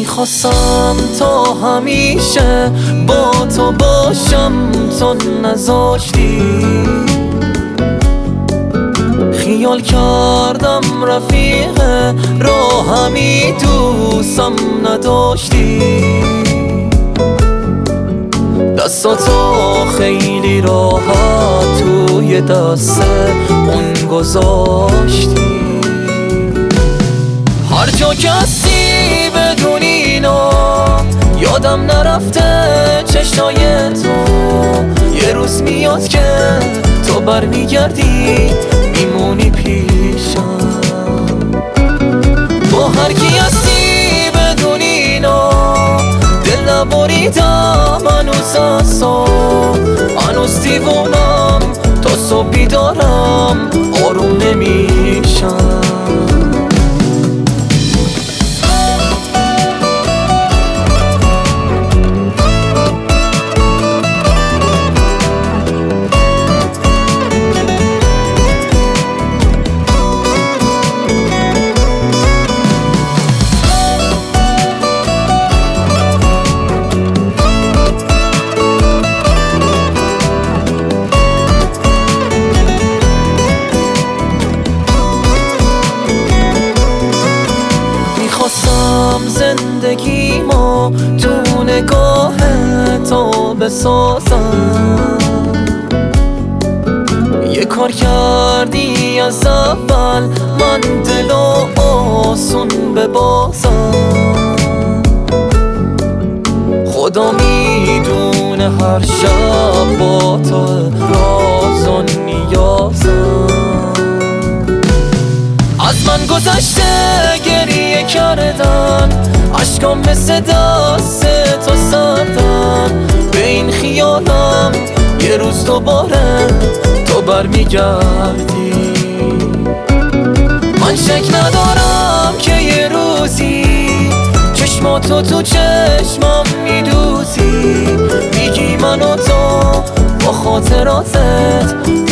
میخواستم تا همیشه با تو باشم، تو نذاشتی. خیال کردم رفیق راهمی، دوستم نداشتی. دستاتو خیلی راحت توی دست اون گذاشتی. هر جا که هستی بدون اینا یادم نرفته چشمای تو. یه روز میاد که تو برمیگردی میمونی پیشم. با هر کی هستی بدون اینا دل نبریدم هنوز اصلا. هنوز دیوونم تا صبح بیدارم آروم نمیشم. خواستم زندگیمو تو نگاه تو بسازم. یه کار کردی از اول من دلو آسون ببازم. خدا میدونه هر شب با تو راز و نیازم. از من گذشته گریه کردن، عشقام مثل دست تو سردن. به این خیالم یه روز دوباره تو برمیگردی. من شک ندارم که یه روزی چشماتو تو چشمم میدوزی. میگی من و تو با خاطراتت